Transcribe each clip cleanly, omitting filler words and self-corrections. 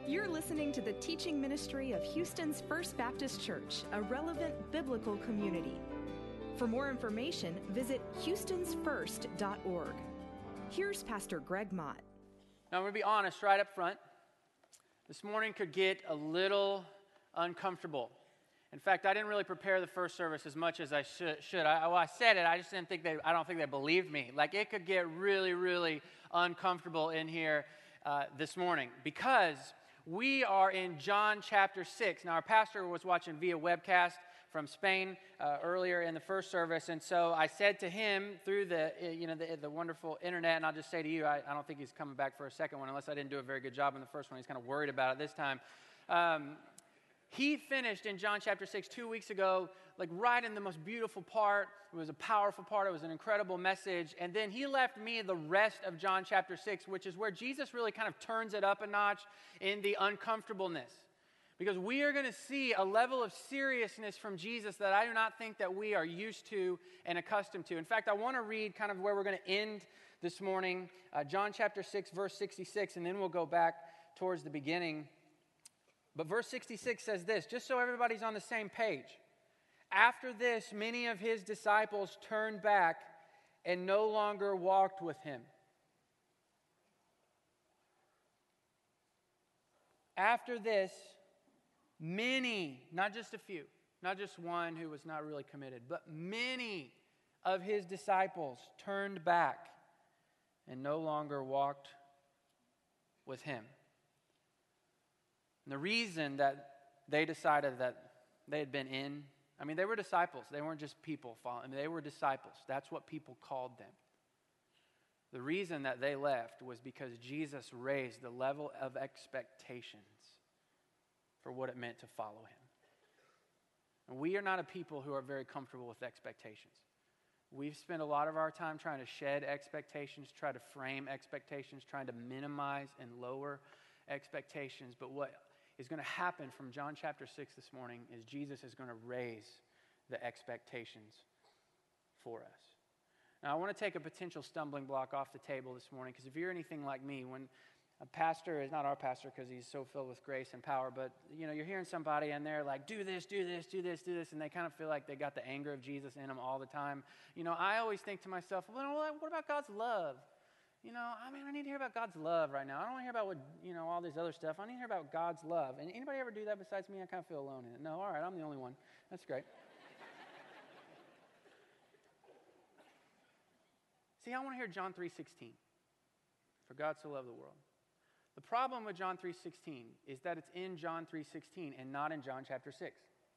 You're listening to the teaching ministry of Houston's First Baptist Church, a relevant biblical community. For more information, visit houstonsfirst.org. Here's Pastor Greg Mott. Now, I'm going to be honest right up front. This morning could get a little uncomfortable. In fact, I didn't really prepare the first service as much as I should. I said it, I just didn't think I don't think they believed me. Like, it could get really, really uncomfortable in here this morning because we are in John chapter 6. Now, our pastor was watching via webcast from Spain earlier in the first service, and so I said to him through the wonderful internet, and I'll just say to you, I don't think he's coming back for a second one unless I didn't do a very good job in the first one. He's kind of worried about it this time. He finished in John chapter 6 2 weeks ago, like right in the most beautiful part. It was a powerful part. It was an incredible message. And then he left me the rest of John chapter 6, which is where Jesus really kind of turns it up a notch in the uncomfortableness. Because we are going to see a level of seriousness from Jesus that I do not think that we are used to and accustomed to. In fact, I want to read kind of where we're going to end this morning, John chapter 6, verse 66, and then we'll go back towards the beginning. But verse 66 says this, just so everybody's on the same page. After this, many of his disciples turned back and no longer walked with him. After this, many, not just a few, not just one who was not really committed, but many of his disciples turned back and no longer walked with him. And the reason that they decided that they had been in, they were disciples. They weren't just people following. They were disciples. That's what people called them. The reason that they left was because Jesus raised the level of expectations for what it meant to follow him. And we are not a people who are very comfortable with expectations. We've spent a lot of our time trying to shed expectations, try to frame expectations, trying to minimize and lower expectations. But what is going to happen from John chapter 6 this morning is Jesus is going to raise the expectations for us. Now, I want to take a potential stumbling block off the table this morning, because if you're anything like me, when a pastor is not our pastor because he's so filled with grace and power, but you're hearing somebody and they're like, do this, do this, do this, do this, and they kind of feel like they got the anger of Jesus in them all the time. I always think to myself, well, what about God's love? I need to hear about God's love right now. I don't want to hear about what, all this other stuff. I need to hear about God's love. And anybody ever do that besides me? I kind of feel alone in it. No, all right, I'm the only one. That's great. See, I want to hear John 3:16. For God so loved the world. The problem with John 3:16 is that it's in John 3:16 and not in John chapter 6.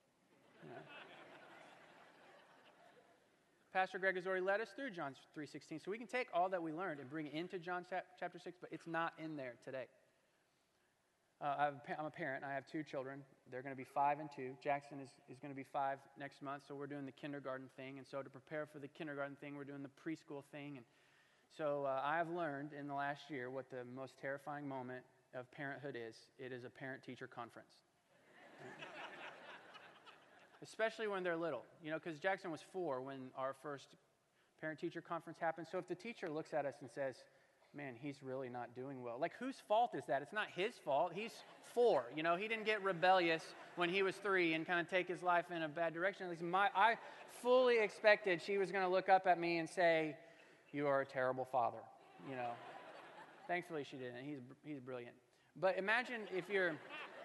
Pastor Greg has already led us through John 3:16, so we can take all that we learned and bring it into John chapter 6, but it's not in there today. I'm a parent. I have two children. They're going to be 5 and 2. Jackson is going to be 5 next month, so we're doing the kindergarten thing. And so to prepare for the kindergarten thing, we're doing the preschool thing. And so I've learned in the last year what the most terrifying moment of parenthood is. It is a parent-teacher conference. Right? Especially when they're little, because Jackson was 4 when our first parent-teacher conference happened. So if the teacher looks at us and says, man, he's really not doing well. Like, whose fault is that? It's not his fault. He's 4. He didn't get rebellious when he was 3 and kind of take his life in a bad direction. At least I fully expected she was going to look up at me and say, you are a terrible father. Thankfully she didn't. He's brilliant. But imagine if you're...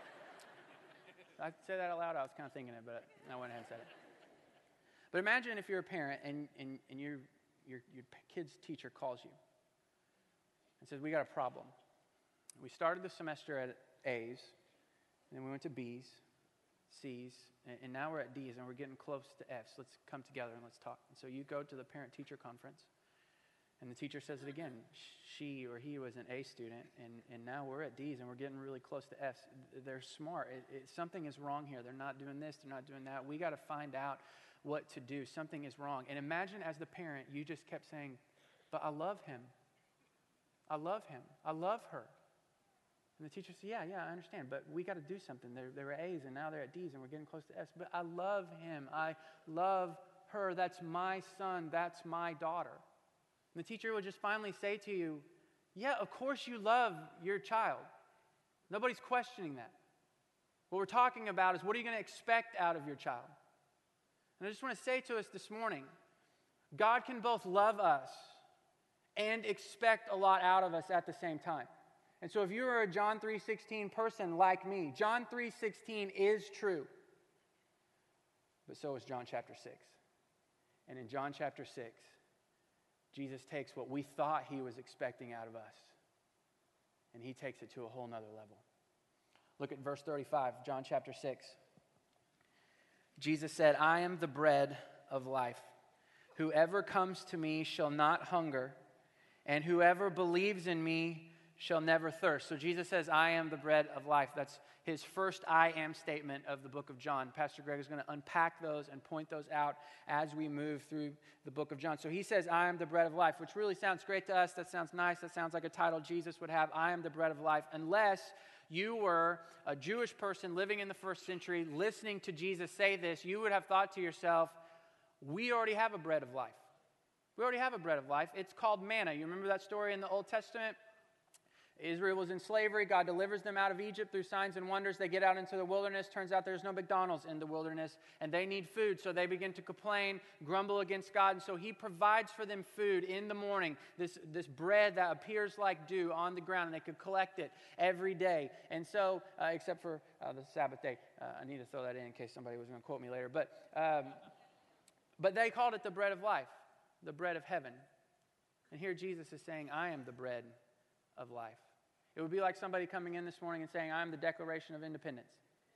I said that out loud. I was kind of thinking it, but I went ahead and said it. But imagine if you're a parent and your kid's teacher calls you and says, we got a problem. We started the semester at A's, and then we went to B's, C's, and now we're at D's, and we're getting close to F's. Let's come together and let's talk. And so you go to the parent-teacher conference, and the teacher says it again. She or he was an A student, and now we're at D's, and we're getting really close to F's. They're smart. Something is wrong here. They're not doing this. They're not doing that. We got to find out what to do. Something is wrong. And imagine as the parent, you just kept saying, but I love him. I love him. I love her. And the teacher said, yeah, I understand, but we got to do something. They were A's, and now they're at D's, and we're getting close to F's. But I love him. I love her. That's my son. That's my daughter. And the teacher would just finally say to you, yeah, of course you love your child. Nobody's questioning that. What we're talking about is, what are you going to expect out of your child? And I just want to say to us this morning, God can both love us and expect a lot out of us at the same time. And so if you are a John 3:16 person like me, John 3:16 is true. But so is John chapter 6. And in John chapter 6, Jesus takes what we thought he was expecting out of us, and he takes it to a whole nother level. Look at verse 35, John chapter 6. Jesus said, I am the bread of life. Whoever comes to me shall not hunger, and whoever believes in me shall never thirst. So Jesus says, I am the bread of life. That's his first I am statement of the book of John. Pastor Greg is going to unpack those and point those out as we move through the book of John. So he says, I am the bread of life, which really sounds great to us. That sounds nice. That sounds like a title Jesus would have. I am the bread of life. Unless you were a Jewish person living in the first century, listening to Jesus say this, you would have thought to yourself, we already have a bread of life. We already have a bread of life. It's called manna. You remember that story in the Old Testament? Israel was in slavery. God delivers them out of Egypt through signs and wonders. They get out into the wilderness. Turns out there's no McDonald's in the wilderness, and they need food. So they begin to complain, grumble against God. And so he provides for them food in the morning, this bread that appears like dew on the ground, and they could collect it every day. And so, except for the Sabbath day. I need to throw that in case somebody was going to quote me later. But they called it the bread of life, the bread of heaven. And here Jesus is saying, I am the bread of life. It would be like somebody coming in this morning and saying, I am the Declaration of Independence.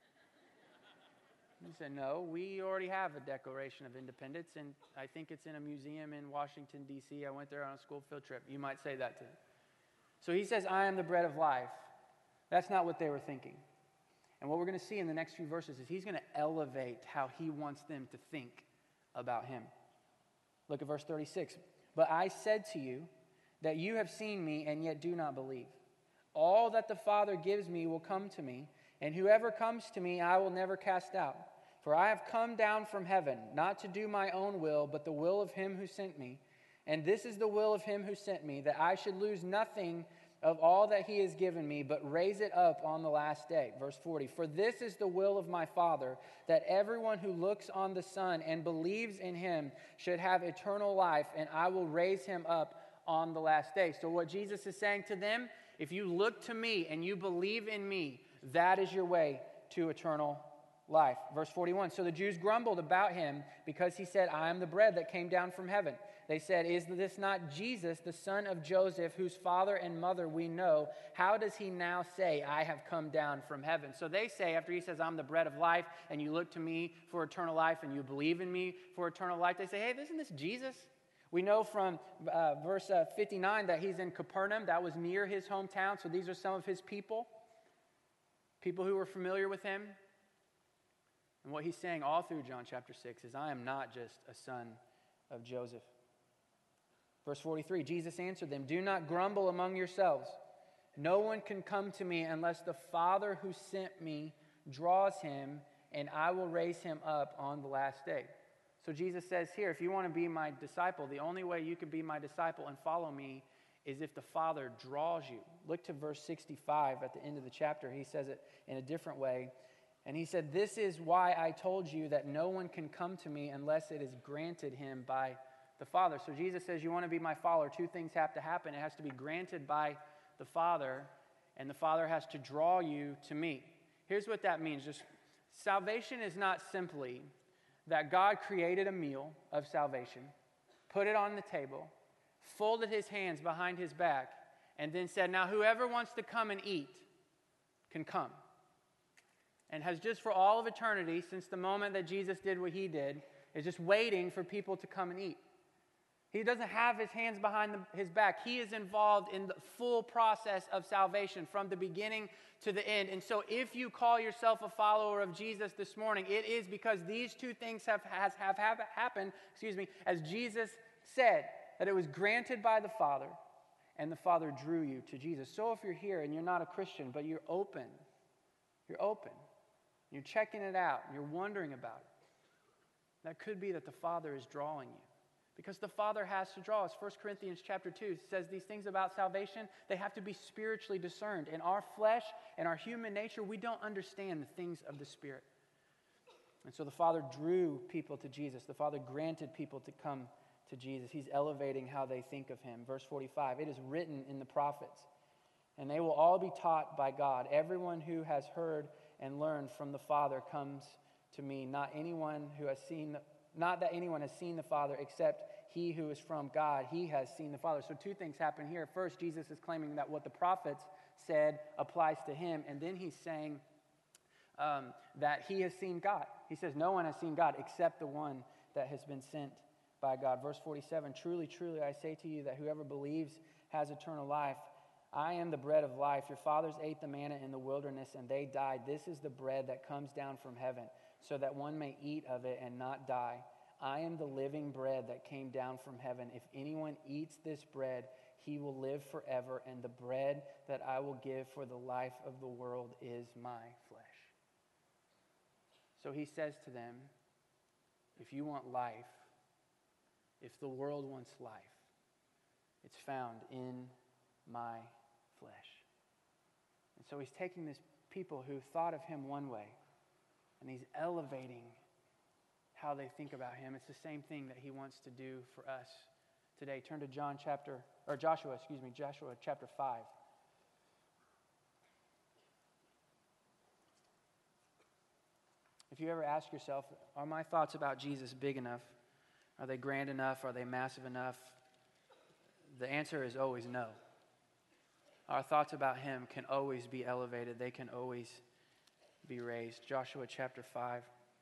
You said, no, we already have a Declaration of Independence, and I think it's in a museum in Washington, D.C. I went there on a school field trip. You might say that to them. So he says, I am the bread of life. That's not what they were thinking. And what we're going to see in the next few verses is he's going to elevate how he wants them to think about him. Look at verse 36. But I said to you that you have seen me and yet do not believe. All that the Father gives me will come to me, and whoever comes to me I will never cast out. For I have come down from heaven, not to do my own will, but the will of him who sent me. And this is the will of him who sent me, that I should lose nothing of all that he has given me, but raise it up on the last day. Verse 40, for this is the will of my Father, that everyone who looks on the Son and believes in him should have eternal life, and I will raise him up on the last day. So what Jesus is saying to them, if you look to me and you believe in me, that is your way to eternal life. Verse 41, so the Jews grumbled about him because he said, I am the bread that came down from heaven. They said, is this not Jesus, the son of Joseph, whose father and mother we know? How does he now say, I have come down from heaven? So they say, after he says, I'm the bread of life, and you look to me for eternal life, and you believe in me for eternal life, they say, hey, isn't this Jesus? We know from verse 59 that he's in Capernaum. That was near his hometown. So these are some of his people who were familiar with him. And what he's saying all through John chapter 6 is, I am not just a son of Joseph. Verse 43, Jesus answered them, do not grumble among yourselves. No one can come to me unless the Father who sent me draws him, and I will raise him up on the last day. So Jesus says here, if you want to be my disciple, the only way you can be my disciple and follow me is if the Father draws you. Look to verse 65 at the end of the chapter. He says it in a different way. And he said, this is why I told you that no one can come to me unless it is granted him by the Father. So Jesus says, you want to be my follower, two things have to happen. It has to be granted by the Father, and the Father has to draw you to me. Here's what that means. Just salvation is not simply that God created a meal of salvation, put it on the table, folded his hands behind his back, and then said, now whoever wants to come and eat can come. And has just for all of eternity, since the moment that Jesus did what he did, is just waiting for people to come and eat. He doesn't have his hands behind his back. He is involved in the full process of salvation from the beginning to the end. And so if you call yourself a follower of Jesus this morning, it is because these two things have happened, as Jesus said, that it was granted by the Father, and the Father drew you to Jesus. So if you're here and you're not a Christian, but you're open, you're checking it out, and you're wondering about it, that could be that the Father is drawing you. Because the Father has to draw us. 1 Corinthians chapter 2 says these things about salvation, they have to be spiritually discerned. And our flesh In our human nature, we don't understand the things of the Spirit. And so the Father drew people to Jesus. The Father granted people to come to Jesus. He's elevating how they think of him. Verse 45, it is written in the prophets, and they will all be taught by God. Everyone who has heard and learned from the Father comes to me. Not that anyone has seen the Father except he who is from God. He has seen the Father. So two things happen here. First, Jesus is claiming that what the prophets said applies to him. And then he's saying that he has seen God. He says, no one has seen God except the one that has been sent by God. Verse 47, truly, truly, I say to you that whoever believes has eternal life. I am the bread of life. Your fathers ate the manna in the wilderness and they died. This is the bread that comes down from heaven, so that one may eat of it and not die. I am the living bread that came down from heaven. If anyone eats this bread, he will live forever, and the bread that I will give for the life of the world is my flesh. So he says to them, if you want life, if the world wants life, it's found in my flesh. And so he's taking this people who thought of him one way, and he's elevating how they think about him. It's the same thing that he wants to do for us today. Turn to Joshua chapter 5. If you ever ask yourself, are my thoughts about Jesus big enough? Are they grand enough? Are they massive enough? The answer is always no. Our thoughts about him can always be elevated. They can always be raised. Joshua chapter 5.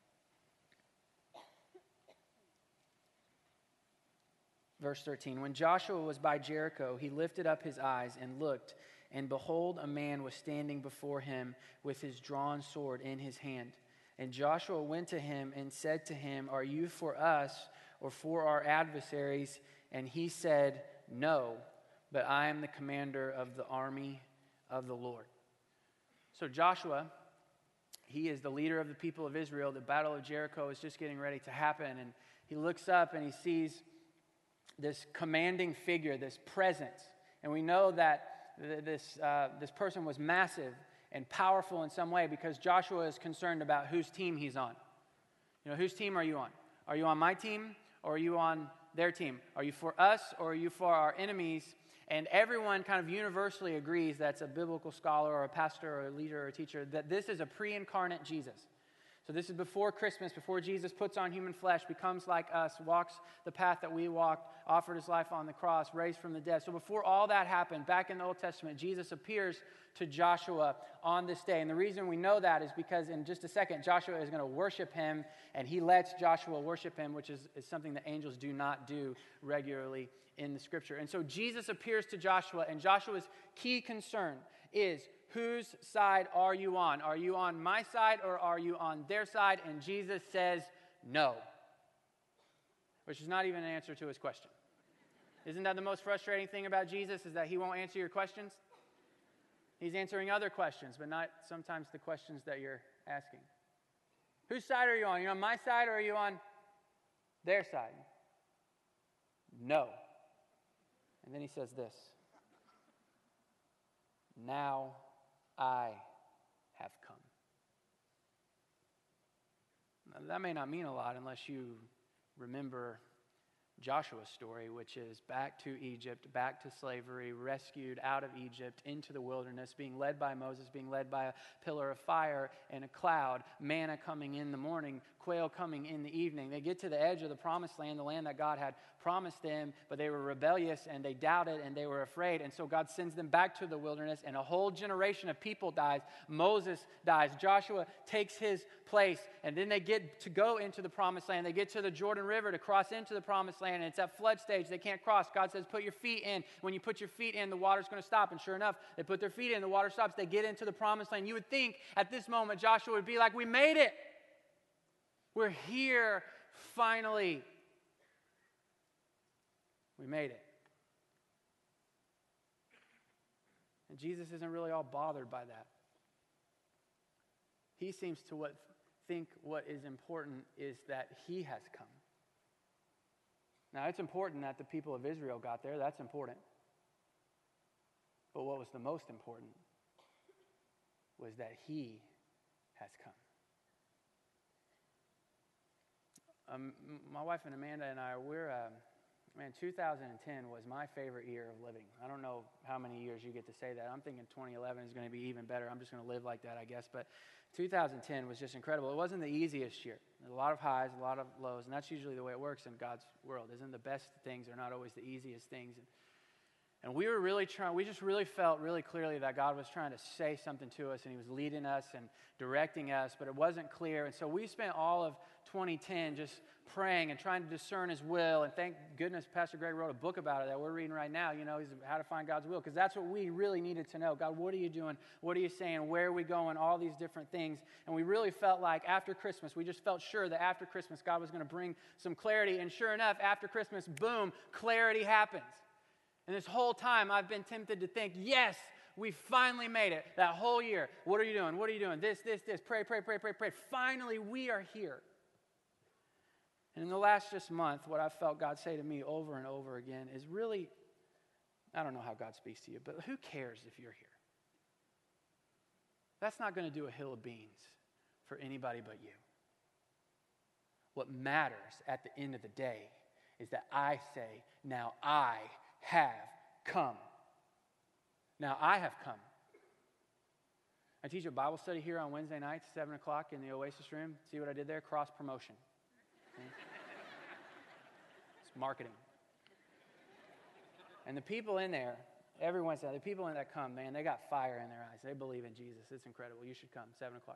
Verse 13, when Joshua was by Jericho, he lifted up his eyes and looked, and behold, a man was standing before him with his drawn sword in his hand. And Joshua went to him and said to him, are you for us or for our adversaries? And he said, no, but I am the commander of the army of the Lord. So Joshua, he is the leader of the people of Israel. The battle of Jericho is just getting ready to happen. And he looks up and he sees this commanding figure, this presence. And we know that this person was massive and powerful in some way because Joshua is concerned about whose team he's on. You know, whose team are you on? Are you on my team or are you on their team? Are you for us or are you for our enemies? And everyone kind of universally agrees, that's a biblical scholar or a pastor or a leader or a teacher, that this is a pre-incarnate Jesus. So this is before Christmas, before Jesus puts on human flesh, becomes like us, walks the path that we walked, offered his life on the cross, raised from the dead. So before all that happened, back in the Old Testament, Jesus appears to Joshua on this day. And the reason we know that is because in just a second, Joshua is going to worship him, and he lets Joshua worship him, which is something that angels do not do regularly in the Scripture. And so Jesus appears to Joshua, and Joshua's key concern is, whose side are you on? Are you on my side or are you on their side? And Jesus says no, which is not even an answer to his question. Isn't that the most frustrating thing about Jesus, is that he won't answer your questions? He's answering other questions, but not sometimes the questions that you're asking. Whose side are you on? Are you on my side or are you on their side? No. And then he says this, now I have come. Now, that may not mean a lot unless you remember Joshua's story, which is back to Egypt, back to slavery, rescued out of Egypt into the wilderness, being led by Moses, being led by a pillar of fire and a cloud, manna coming in the morning, quail coming in the evening. They get to the edge of the promised land, the land that God had promised them, but they were rebellious and they doubted and they were afraid. And so God sends them back to the wilderness, and a whole generation of people dies. Moses dies. Joshua takes his place, and then they get to go into the promised land. They get to the Jordan River to cross into the promised land, and it's at flood stage. They can't cross. God says, put your feet in. When you put your feet in, the water's going to stop. And sure enough, they put their feet in, the water stops. They get into the promised land. You would think at this moment Joshua would be like, we made it. We're here finally. We made it. And Jesus isn't really all bothered by that. He seems to think what is important is that he has come. Now, it's important that the people of Israel got there. That's important. But what was the most important was that he has come. My wife and Amanda and I, 2010 was my favorite year of living. I don't know how many years you get to say that. I'm thinking 2011 is going to be even better. I'm just going to live like that, I guess. But 2010 was just incredible. It wasn't the easiest year. There's a lot of highs, a lot of lows, and that's usually the way it works in God's world. Isn't the best things are not always the easiest things. And we just really felt really clearly that God was trying to say something to us, and he was leading us and directing us, but it wasn't clear. And so we spent all of 2010 just praying and trying to discern his will. And thank goodness Pastor Greg wrote a book about it that we're reading right now. You know, he's how to find God's will, because that's what we really needed to know. God, what are you doing? What are you saying? Where are we going? All these different things. And we really felt like after Christmas, we just felt sure that after Christmas, God was going to bring some clarity. And sure enough, after Christmas, boom, clarity happens. And this whole time, I've been tempted to think, yes, we finally made it. That whole year, what are you doing? What are you doing? This. Pray. Finally, we are here. And in the last just month, what I've felt God say to me over and over again is really, I don't know how God speaks to you, but who cares if you're here? That's not going to do a hill of beans for anybody but you. What matters at the end of the day is that I say, now I have come. Now I have come. I teach a Bible study here on Wednesday nights, 7 o'clock in the Oasis room. See what I did there? Cross promotion. Okay? It's marketing. And the people in there, every Wednesday, the people in that come, man, they got fire in their eyes. They believe in Jesus. It's incredible. You should come, 7 o'clock.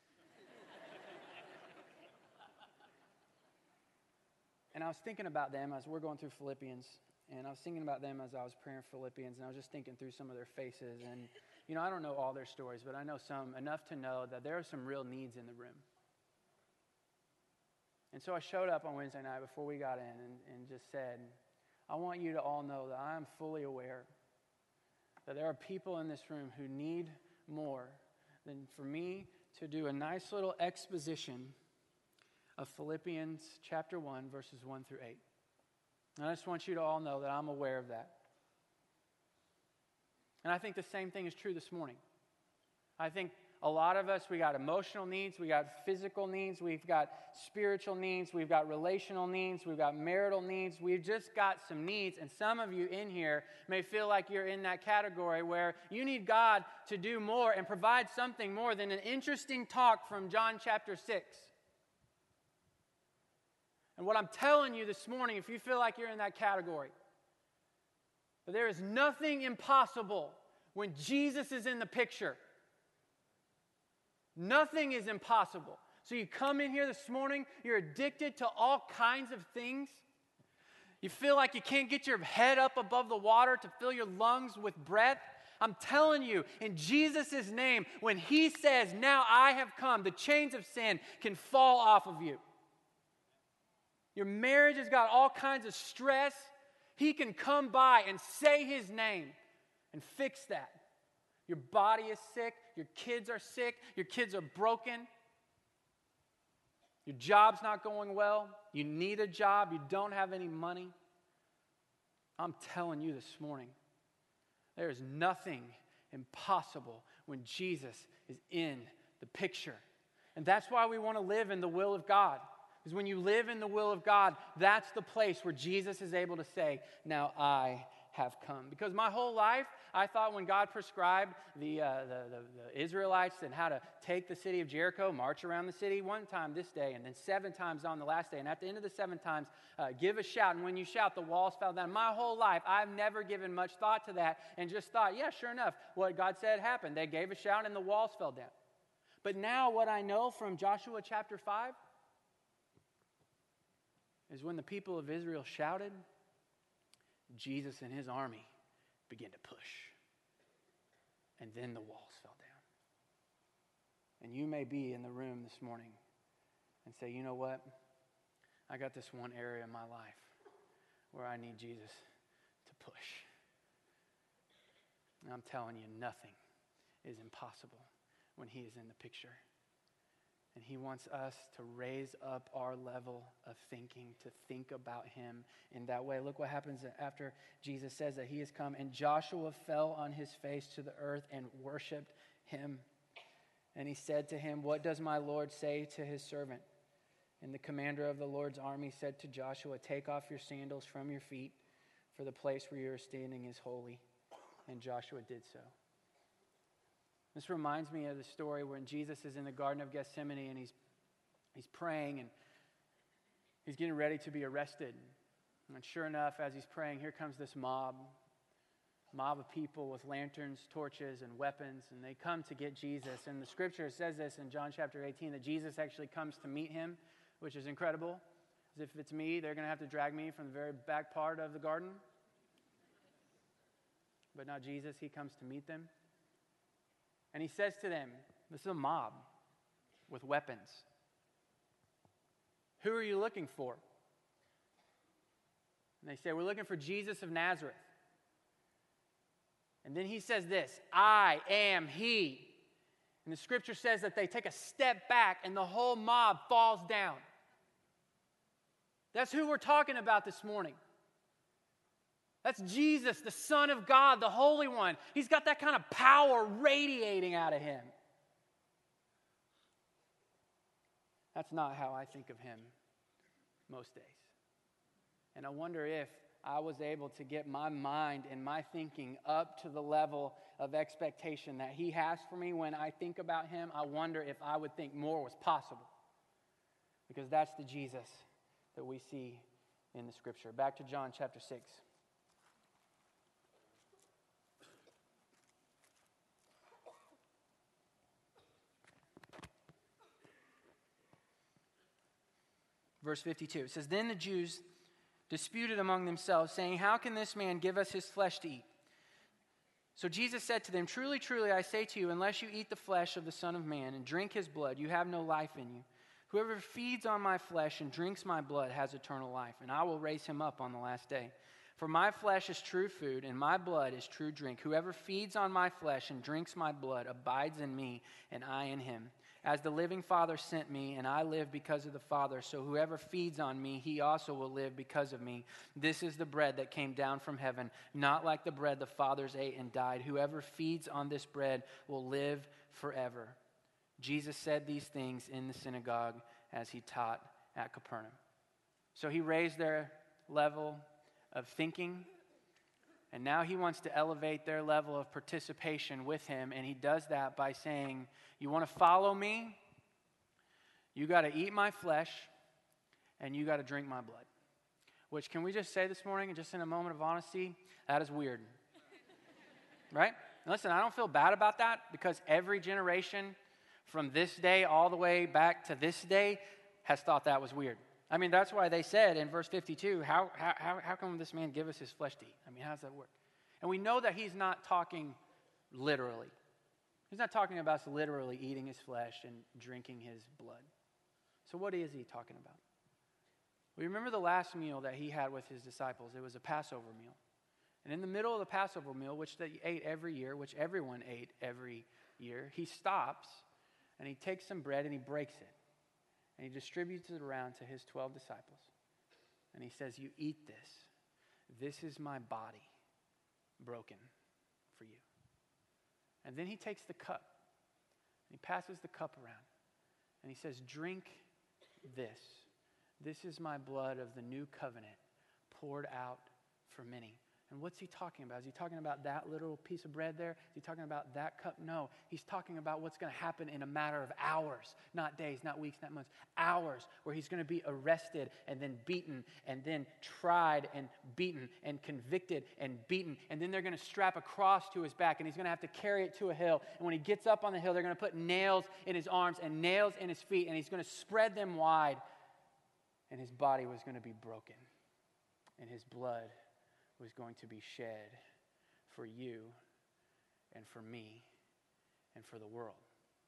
And I was thinking about them as we're going through Philippians. And I was thinking about them as I was praying for Philippians, and I was just thinking through some of their faces. And, you know, I don't know all their stories, but I know some, enough to know that there are some real needs in the room. And so I showed up on Wednesday night before we got in and just said, I want you to all know that I am fully aware that there are people in this room who need more than for me to do a nice little exposition of Philippians chapter 1, verses 1 through 8. And I just want you to all know that I'm aware of that. And I think the same thing is true this morning. I think a lot of us, we got emotional needs, we got physical needs, we've got spiritual needs, we've got relational needs, we've got marital needs. We've just got some needs. And some of you in here may feel like you're in that category where you need God to do more and provide something more than an interesting talk from John chapter 6. And what I'm telling you this morning, if you feel like you're in that category, that there is nothing impossible when Jesus is in the picture. Nothing is impossible. So you come in here this morning, you're addicted to all kinds of things. You feel like you can't get your head up above the water to fill your lungs with breath. I'm telling you, in Jesus' name, when he says, now I have come, the chains of sin can fall off of you. Your marriage has got all kinds of stress. He can come by and say his name and fix that. Your body is sick. Your kids are sick. Your kids are broken. Your job's not going well. You need a job. You don't have any money. I'm telling you this morning, there is nothing impossible when Jesus is in the picture. And that's why we want to live in the will of God. Because when you live in the will of God, that's the place where Jesus is able to say, now I have come. Because my whole life, I thought when God prescribed the Israelites and how to take the city of Jericho, march around the city one time this day, and then 7 times on the last day, and at the end of the 7 times, give a shout, and when you shout, the walls fell down. My whole life, I've never given much thought to that, and just thought, yeah, sure enough, what God said happened. They gave a shout, and the walls fell down. But now what I know from Joshua chapter 5 is when the people of Israel shouted, Jesus and his army began to push. And then the walls fell down. And you may be in the room this morning and say, you know what? I got this one area in my life where I need Jesus to push. And I'm telling you, nothing is impossible when he is in the picture. And he wants us to raise up our level of thinking, to think about him in that way. Look what happens after Jesus says that he has come. And Joshua fell on his face to the earth and worshiped him. And he said to him, "What does my Lord say to his servant?" And the commander of the Lord's army said to Joshua, "Take off your sandals from your feet, for the place where you are standing is holy." And Joshua did so. This reminds me of the story when Jesus is in the Garden of Gethsemane and he's praying and he's getting ready to be arrested. And sure enough, as he's praying, here comes this mob of people with lanterns, torches, and weapons, and they come to get Jesus. And the scripture says this in John chapter 18, that Jesus actually comes to meet him, which is incredible. As if it's me, they're going to have to drag me from the very back part of the garden. But not Jesus, he comes to meet them. And he says to them, this is a mob with weapons. "Who are you looking for?" And they say, "We're looking for Jesus of Nazareth." And then he says this, "I am he." And the scripture says that they take a step back and the whole mob falls down. That's who we're talking about this morning. That's Jesus, the Son of God, the Holy One. He's got that kind of power radiating out of him. That's not how I think of him most days. And I wonder if I was able to get my mind and my thinking up to the level of expectation that he has for me when I think about him. I wonder if I would think more was possible. Because that's the Jesus that we see in the scripture. Back to John chapter 6. Verse 52, it says, "Then the Jews disputed among themselves, saying, 'How can this man give us his flesh to eat?' So Jesus said to them, 'Truly, truly, I say to you, unless you eat the flesh of the Son of Man and drink his blood, you have no life in you. Whoever feeds on my flesh and drinks my blood has eternal life, and I will raise him up on the last day. For my flesh is true food, and my blood is true drink. Whoever feeds on my flesh and drinks my blood abides in me, and I in him. As the living Father sent me, and I live because of the Father, so whoever feeds on me, he also will live because of me. This is the bread that came down from heaven, not like the bread the fathers ate and died. Whoever feeds on this bread will live forever.' Jesus said these things in the synagogue as he taught at Capernaum." So he raised their level of thinking, and now he wants to elevate their level of participation with him, and he does that by saying, "You want to follow me? You got to eat my flesh, and you got to drink my blood." Which, can we just say this morning, just in a moment of honesty, that is weird. Right? And listen, I don't feel bad about that, because every generation from this day all the way back to this day has thought that was weird. I mean, that's why they said in verse 52, how come this man give us his flesh to eat? I mean, how does that work? And we know that he's not talking literally. He's not talking about us literally eating his flesh and drinking his blood. So what is he talking about? We remember the last meal that he had with his disciples. It was a Passover meal. And in the middle of the Passover meal, which they ate every year, which everyone ate every year, he stops and he takes some bread and he breaks it. And he distributes it around to his 12 disciples. And he says, "You eat this. This is my body broken for you." And then he takes the cup. And he passes the cup around. And he says, "Drink this. This is my blood of the new covenant poured out for many." And what's he talking about? Is he talking about that little piece of bread there? Is he talking about that cup? No. He's talking about what's going to happen in a matter of hours, not days, not weeks, not months. Hours, where he's going to be arrested and then beaten and then tried and beaten and convicted and beaten. And then they're going to strap a cross to his back and he's going to have to carry it to a hill. And when he gets up on the hill, they're going to put nails in his arms and nails in his feet. And he's going to spread them wide. And his body was going to be broken. And his blood was going to be shed for you and for me and for the world.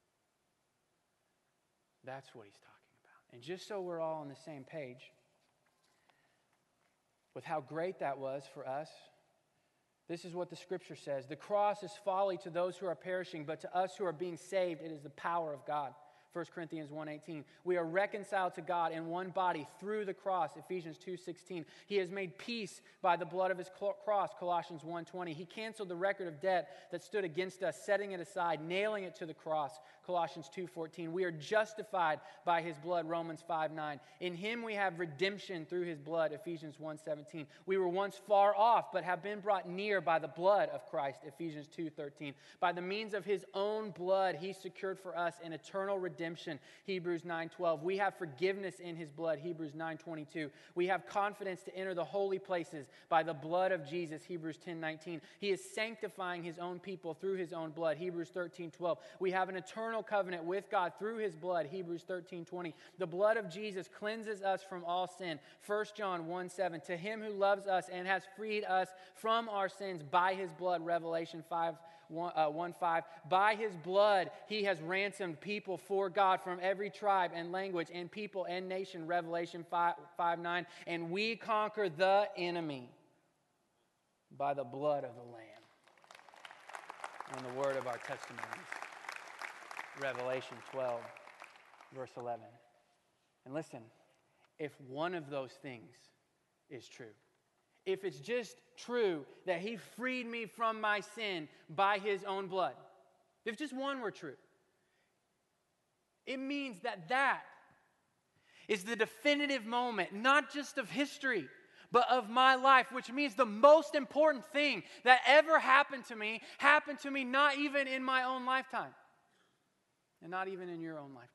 That's what he's talking about. And just so we're all on the same page with how great that was for us, this is what the scripture says. "The cross is folly to those who are perishing, but to us who are being saved, it is the power of God. 1 Corinthians 1:18. We are reconciled to God in one body through the cross, Ephesians 2:16. He has made peace by the blood of his cross, Colossians 1:20. He canceled the record of debt that stood against us, setting it aside, nailing it to the cross, Colossians 2:14. We are justified by his blood, Romans 5:9. In him we have redemption through his blood, Ephesians 1:17. We were once far off, but have been brought near by the blood of Christ, Ephesians 2:13. By the means of his own blood, he secured for us an eternal redemption, Hebrews 9:12. We have forgiveness in his blood, Hebrews 9:22. We have confidence to enter the holy places by the blood of Jesus, Hebrews 10:19. He is sanctifying his own people through his own blood, Hebrews 13:12. We have an eternal covenant with God through his blood, Hebrews 13:20. The blood of Jesus cleanses us from all sin, 1 John 1:7. To him who loves us and has freed us from our sins by his blood, Revelation 1:5. By his blood he has ransomed people for God from every tribe and language and people and nation, Revelation 5:9. And we conquer the enemy by the blood of the Lamb and the word of our testimonies, Revelation 12, verse 11. And listen, if one of those things is true, if it's just true that he freed me from my sin by his own blood, if just one were true, it means that is the definitive moment, not just of history, but of my life, which means the most important thing that ever happened to me not even in my own lifetime, and not even in your own lifetime.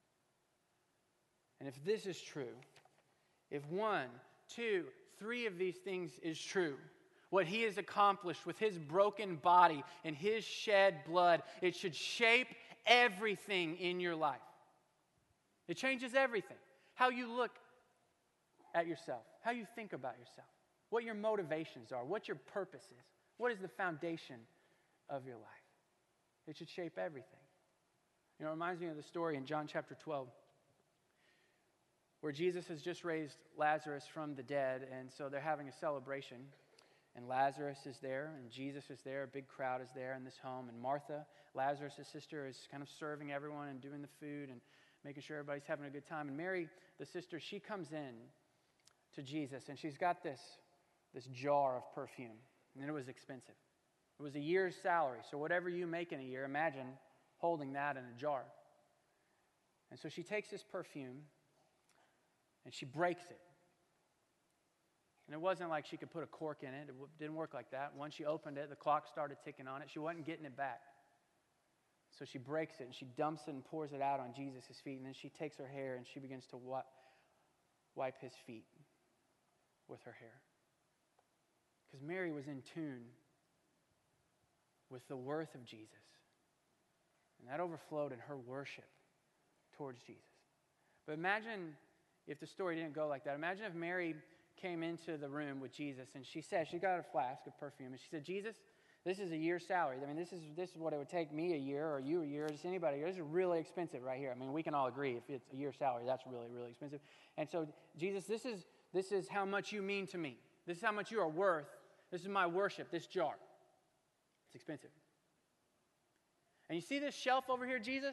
And if this is true, if 1, 2, 3 of these things is true, what he has accomplished with his broken body and his shed blood, it should shape everything in your life. It changes everything. How you look at yourself, how you think about yourself, what your motivations are, what your purpose is, what is the foundation of your life. It should shape everything. You know, it reminds me of the story in John chapter 12, where Jesus has just raised Lazarus from the dead, and so they're having a celebration. And Lazarus is there, and Jesus is there, a big crowd is there in this home, and Martha, Lazarus' sister, is kind of serving everyone and doing the food and making sure everybody's having a good time. And Mary, the sister, she comes in to Jesus, and she's got this jar of perfume, and it was expensive. It was a year's salary, so whatever you make in a year, imagine holding that in a jar. And so she takes this perfume, and she breaks it. And it wasn't like she could put a cork in it. It didn't work like that. Once she opened it, the clock started ticking on it. She wasn't getting it back. So she breaks it, and she dumps it and pours it out on Jesus' feet. And then she takes her hair, and she begins to wipe his feet with her hair. Because Mary was in tune with the worth of Jesus. And that overflowed in her worship towards Jesus. But imagine if the story didn't go like that. Imagine if Mary came into the room with Jesus, and she got a flask of perfume, and she said, Jesus, this is a year's salary. I mean, this is what it would take me a year, or you a year, or just anybody. This is really expensive right here. I mean, we can all agree if it's a year's salary, that's really, really expensive. And so, Jesus, this is how much you mean to me. This is how much you are worth. This is my worship, this jar. It's expensive. And you see this shelf over here, Jesus?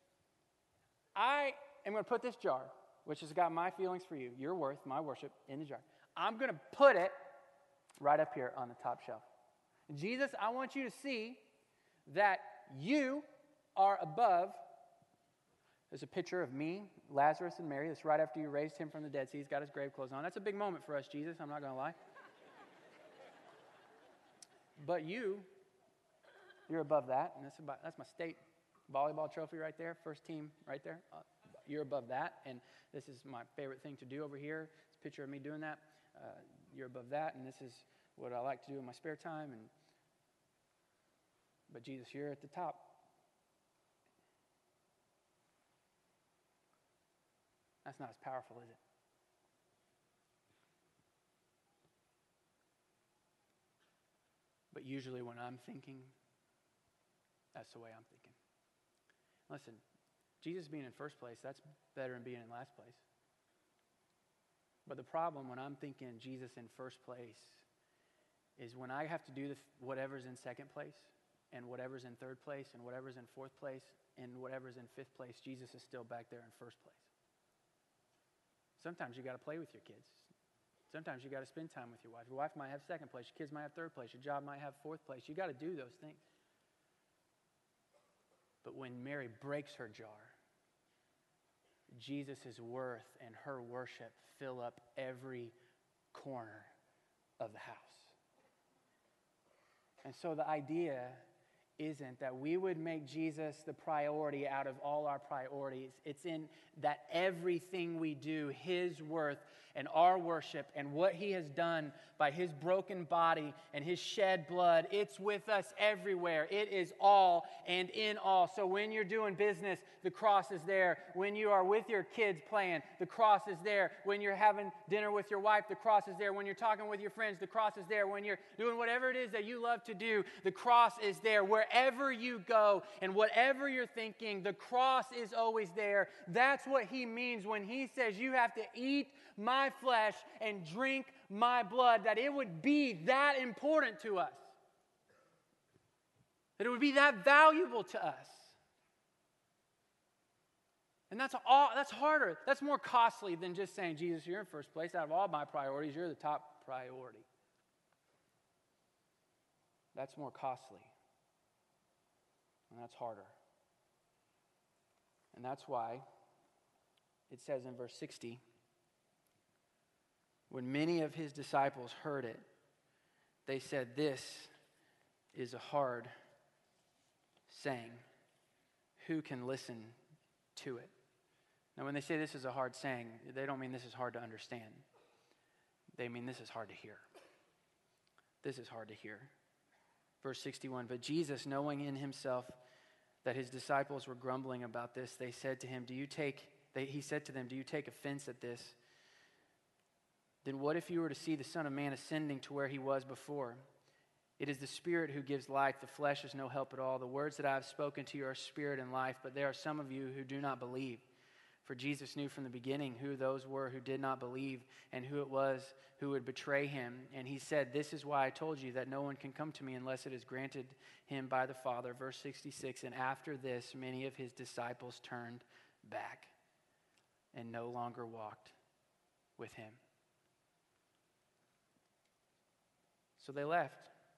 I am going to put this jar, which has got my feelings for you, your worth, my worship, in the jar. I'm going to put it right up here on the top shelf. Jesus, I want you to see that you are above. There's a picture of me, Lazarus, and Mary. That's right after you raised him from the dead. See, he's got his grave clothes on. That's a big moment for us, Jesus. I'm not going to lie. But you're above that, and that's my state volleyball trophy right there, first team right there. You're above that, and this is my favorite thing to do over here. It's a picture of me doing that. You're above that, and this is what I like to do in my spare time. But Jesus, you're at the top. That's not as powerful, is it? But usually when I'm thinking, that's the way I'm thinking. Listen, Jesus being in first place, that's better than being in last place. But the problem when I'm thinking Jesus in first place is when I have to do whatever's in second place, and whatever's in third place, and whatever's in fourth place, and whatever's in fifth place, Jesus is still back there in first place. Sometimes you got to play with your kids. Sometimes you got to spend time with your wife. Your wife might have second place. Your kids might have third place. Your job might have fourth place. You got to do those things. But when Mary breaks her jar, Jesus' worth and her worship fill up every corner of the house. And so the idea isn't that we would make Jesus the priority out of all our priorities. It's in that everything we do, his worth and our worship and what he has done by his broken body and his shed blood, it's with us everywhere. It is all and in all. So when you're doing business, the cross is there. When you are with your kids playing, the cross is there. When you're having dinner with your wife, the cross is there. When you're talking with your friends, the cross is there. When you're doing whatever it is that you love to do, the cross is there. Wherever you go and whatever you're thinking, the cross is always there. That's what he means when he says you have to eat my flesh and drink my blood, that it would be that important to us, that it would be that valuable to us. And that's harder. That's more costly than just saying, Jesus, you're in first place. Out of all my priorities, you're the top priority. That's more costly. And that's harder. And that's why it says in verse 60, when many of his disciples heard it, they said, this is a hard saying. Who can listen to it? Now, when they say this is a hard saying, they don't mean this is hard to understand. They mean this is hard to hear. This is hard to hear. Verse 61, but Jesus, knowing in himself that his disciples were grumbling about this, he said to them, do you take offense at this? Then what if you were to see the Son of Man ascending to where he was before? It is the Spirit who gives life. The flesh is no help at all. The words that I have spoken to you are spirit and life, but there are some of you who do not believe. For Jesus knew from the beginning who those were who did not believe and who it was who would betray him. And he said, this is why I told you that no one can come to me unless it is granted him by the Father. Verse 66, and after this, many of his disciples turned back and no longer walked with him. So they left.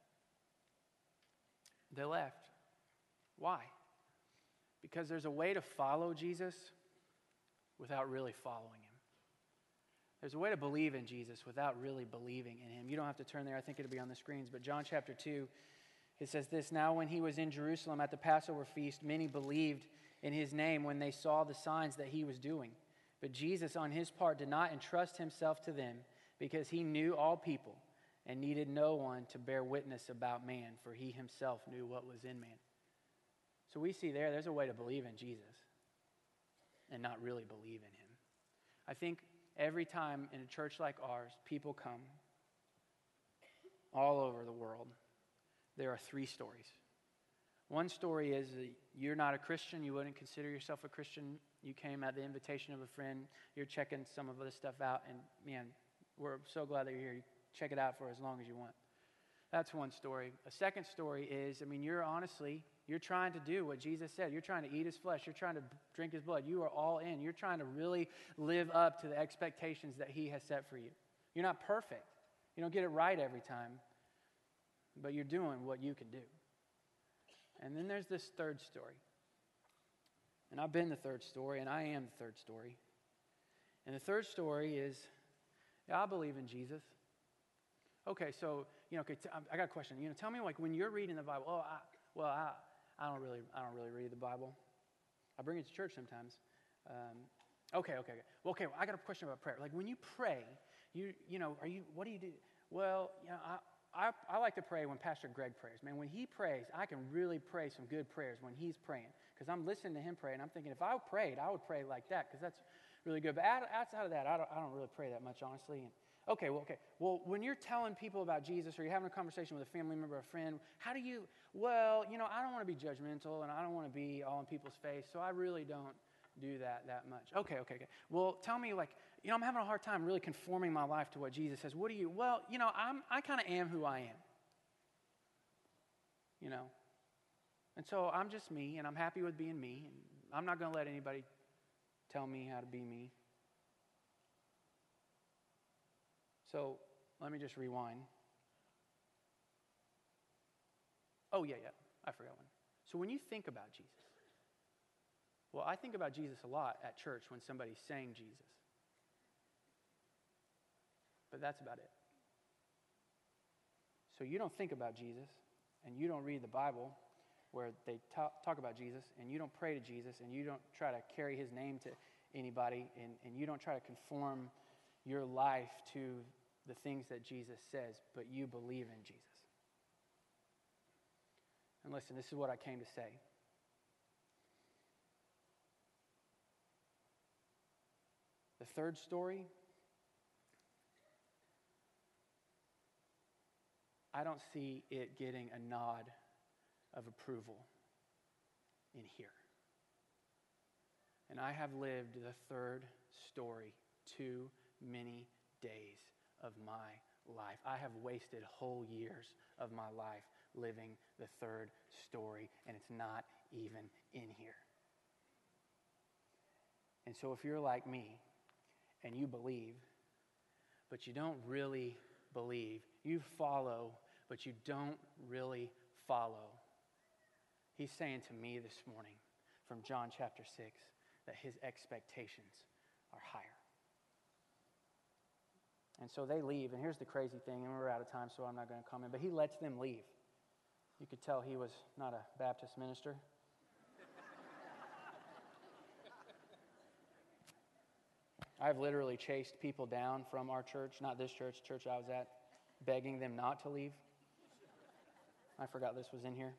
They left. Why? Because there's a way to follow Jesus without really following him. There's a way to believe in Jesus without really believing in him. You don't have to turn there. I think it'll be on the screens. But John chapter 2, it says this, now when he was in Jerusalem at the Passover feast, many believed in his name when they saw the signs that he was doing. But Jesus on his part did not entrust himself to them because he knew all people and needed no one to bear witness about man, for he himself knew what was in man. So we see there's a way to believe in Jesus and not really believe in him. I think every time in a church like ours, people come all over the world, there are three stories. One story is that you're not a Christian, you wouldn't consider yourself a Christian, you came at the invitation of a friend, you're checking some of this stuff out, and man, we're so glad that you're here. Check it out for as long as you want. That's one story. A second story is, you're trying to do what Jesus said. You're trying to eat his flesh. You're trying to drink his blood. You are all in. You're trying to really live up to the expectations that he has set for you. You're not perfect. You don't get it right every time, but you're doing what you can do. And then there's this third story. And I've been the third story, and I am the third story. And the third story is, I believe in Jesus. Okay, so, I got a question. Tell me, when you're reading the Bible, I don't really read the Bible. I bring it to church sometimes. Okay. Well, I got a question about prayer. When you pray, what do you do? Well, I like to pray when Pastor Greg prays. Man, when he prays, I can really pray some good prayers when he's praying. Because I'm listening to him pray, and I'm thinking, if I prayed, I would pray like that, because that's really good. But outside of that, I don't really pray that much, honestly. Okay. Well, when you're telling people about Jesus or you're having a conversation with a family member or a friend, how do you, I don't want to be judgmental and I don't want to be all in people's face, so I really don't do that much. Okay. Well, tell me, I'm having a hard time really conforming my life to what Jesus says. What do you, I kind of am who I am. And so I'm just me, and I'm happy with being me. And I'm not going to let anybody tell me how to be me. So let me just rewind. Oh, yeah, I forgot one. So when you think about Jesus, well, I think about Jesus a lot at church when somebody's saying Jesus. But that's about it. So you don't think about Jesus, and you don't read the Bible where they talk about Jesus, and you don't pray to Jesus, and you don't try to carry his name to anybody, and you don't try to conform your life to the things that Jesus says, but you believe in Jesus. And listen, this is what I came to say. The third story, I don't see it getting a nod of approval in here. And I have lived the third story too many days of my life. I have wasted whole years of my life living the third story, and it's not even in here. And so if you're like me, and you believe, but you don't really believe, you follow, but you don't really follow, he's saying to me this morning from John chapter 6 that his expectations are higher. And so they leave, and here's the crazy thing, and we're out of time, so I'm not going to comment, but he lets them leave. You could tell he was not a Baptist minister. I've literally chased people down from our church, not this church, church I was at, begging them not to leave. I forgot this was in here.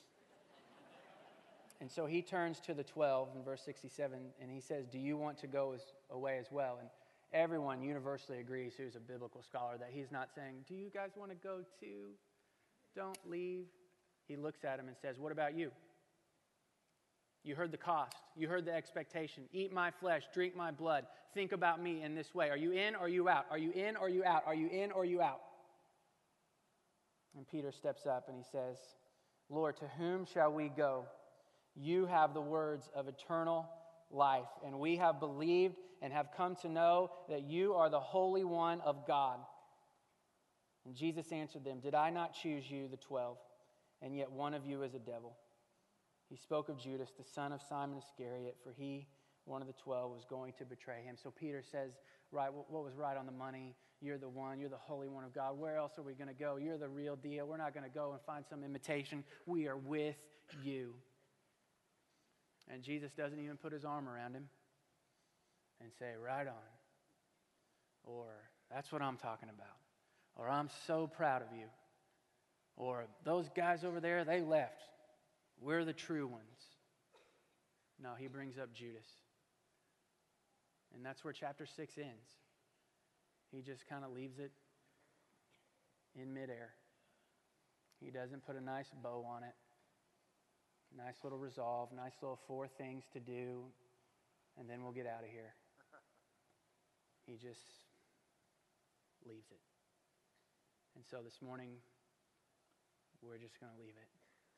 And so he turns to the 12 in verse 67, and he says, do you want to go away as well? And everyone universally agrees, who's a biblical scholar, that he's not saying, do you guys want to go too? Don't leave. He looks at him and says, what about you? You heard the cost. You heard the expectation. Eat my flesh, drink my blood. Think about me in this way. Are you in or are you out? Are you in or are you out? Are you in or are you out? And Peter steps up and he says, Lord, to whom shall we go? You have the words of eternal life, and we have believed and have come to know that you are the Holy One of God. And Jesus answered them, did I not choose you, the 12, and yet one of you is a devil? He spoke of Judas, the son of Simon Iscariot, for he, one of the 12, was going to betray him. So Peter says, right, what was right on the money? You're the one. You're the Holy One of God. Where else are we going to go? You're the real deal. We're not going to go and find some imitation. We are with you. And Jesus doesn't even put his arm around him and say, right on. Or, that's what I'm talking about. Or, I'm so proud of you. Or, those guys over there, they left. We're the true ones. No, he brings up Judas. And that's where chapter 6 ends. He just kind of leaves it in midair. He doesn't put a nice bow on it. Nice little resolve, nice little 4 things to do, and then we'll get out of here. He just leaves it. And so this morning, we're just going to leave it.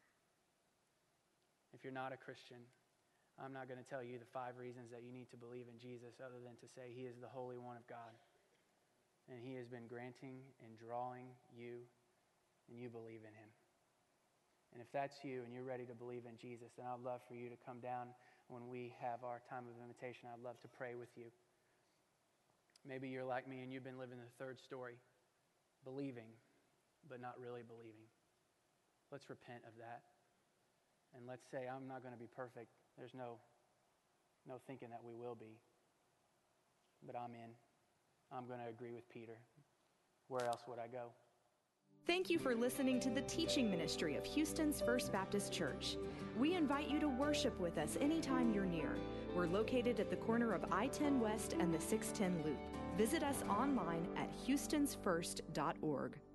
If you're not a Christian, I'm not going to tell you the 5 reasons that you need to believe in Jesus other than to say he is the Holy One of God. And he has been granting and drawing you, and you believe in him. And if that's you and you're ready to believe in Jesus, then I'd love for you to come down when we have our time of invitation. I'd love to pray with you. Maybe you're like me and you've been living the third story, believing, but not really believing. Let's repent of that. And let's say, I'm not going to be perfect. There's no thinking that we will be. But I'm in. I'm going to agree with Peter. Where else would I go? Thank you for listening to the teaching ministry of Houston's First Baptist Church. We invite you to worship with us anytime you're near. We're located at the corner of I-10 West and the 610 Loop. Visit us online at houstonsfirst.org.